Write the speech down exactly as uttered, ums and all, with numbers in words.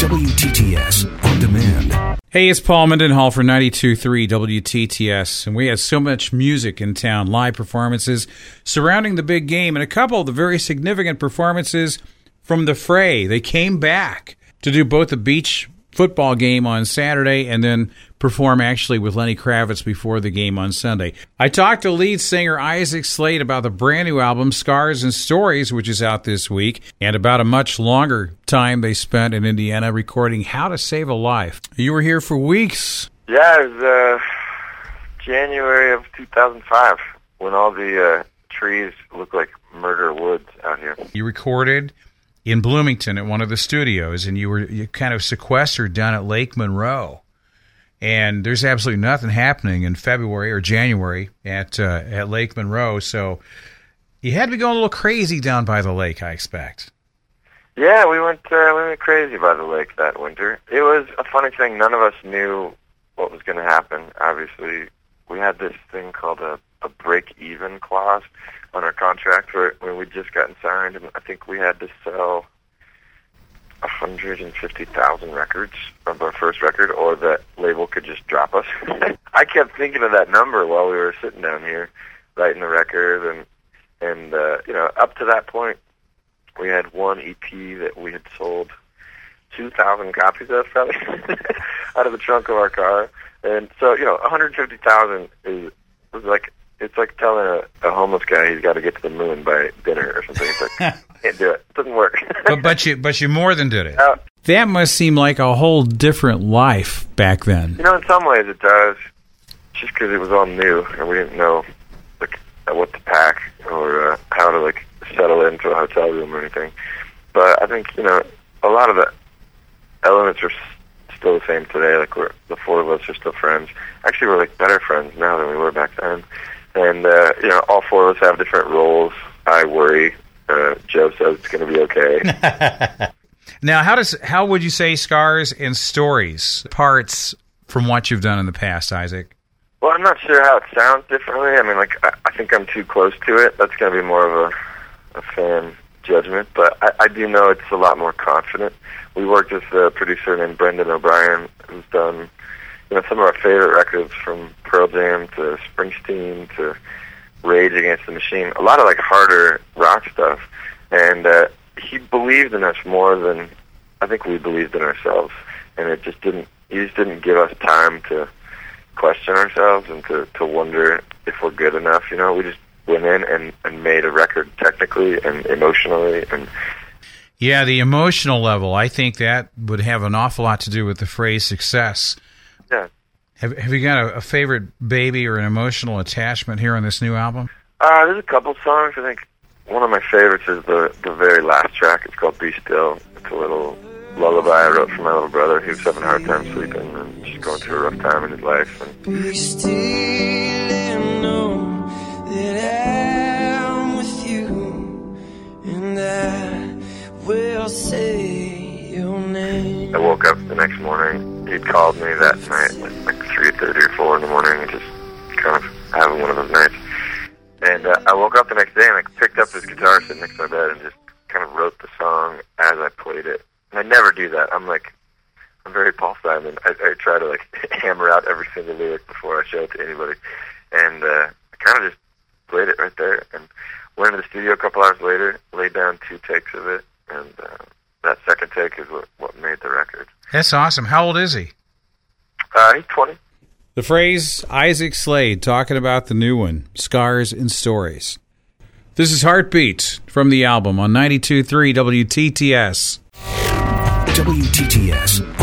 W T T S On Demand. Hey, it's Paul Mendenhall for ninety-two point three W T T S, and we had so much music in town, live performances surrounding the big game, and a couple of the very significant performances from the Fray. They came back to do both the beach football game on Saturday and then perform actually with Lenny Kravitz before the game on Sunday. I talked to lead singer Isaac Slade about the brand new album Scars and Stories, which is out this week, and about a much longer time they spent in Indiana recording How to Save a Life. You were here for weeks. Yeah, it was uh, January of two thousand five when all the uh, trees look like murder woods out here. You recorded in Bloomington at one of the studios, and you were you kind of sequestered down at Lake Monroe. And there's absolutely nothing happening in February or January at uh, at Lake Monroe, so you had to be going a little crazy down by the lake, I expect. Yeah, we went uh, we went crazy by the lake that winter. It was a funny thing. None of us knew what was going to happen. Obviously, we had this thing called a, a break-even clause on our contract where when we'd just gotten signed, and I think we had to sell one hundred fifty thousand records of our first record, or the label could just drop us. I kept thinking of that number while we were sitting down here writing the record, and and uh, you know, up to that point, we had one E P that we had sold two thousand copies of, probably, out of the trunk of our car, and so you know, one hundred fifty thousand is was like. It's like telling a, a homeless guy he's got to get to the moon by dinner or something. It's like, can't do it. It doesn't work. but but you but you more than did it. Uh, that must seem like a whole different life back then. You know, in some ways it does, just because it was all new and we didn't know like what to pack or uh, how to like settle into a hotel room or anything. But I think, you know, a lot of the elements are s- still the same today. Like we're the four of us are still friends. Actually, we're like better friends now than we were back then. And, uh, you know, all four of us have different roles. I worry. Uh, Joe says it's going to be okay. Now, how does how would you say Scars and Stories parts from what you've done in the past, Isaac? Well, I'm not sure how it sounds differently. I mean, like, I, I think I'm too close to it. That's going to be more of a, a fan judgment. But I, I do know it's a lot more confident. We worked with a producer named Brendan O'Brien, who's done... You know, some of our favorite records, from Pearl Jam to Springsteen to Rage Against the Machine, a lot of like harder rock stuff, and uh, he believed in us more than I think we believed in ourselves, and it just didn't. He just didn't give us time to question ourselves and to, to wonder if we're good enough. You know, we just went in and, and made a record technically and emotionally, and yeah, the emotional level. I think that would have an awful lot to do with the Fray's success. Yeah. Have Have you got a, a favorite baby or an emotional attachment here on this new album? Uh, there's a couple songs. I think one of my favorites is the the very last track. It's called Be Still. It's a little lullaby I wrote for my little brother. He was having a hard time sleeping and just going through a rough time in his life. And be still and know that I'm with you, and I will say your name. I woke up the next morning. He'd called me that night, like, like three thirty or four in the morning, and just kind of having one of those nights. And uh, I woke up the next day and I picked up his guitar sitting next to my bed and just kind of wrote the song as I played it. And I never do that. I'm like, I'm very Paul Simon. I, I try to like hammer out every single lyric before I show it to anybody. And uh, I kind of just played it right there and went into the studio a couple hours later, laid down two takes of it, and uh, that second take is what, what made the record. That's awesome. How old is he? Uh, he's twenty. The Fray's Isaac Slade talking about the new one, Scars and Stories. This is Heartbeat from the album on ninety-two point three W T T S. W T T S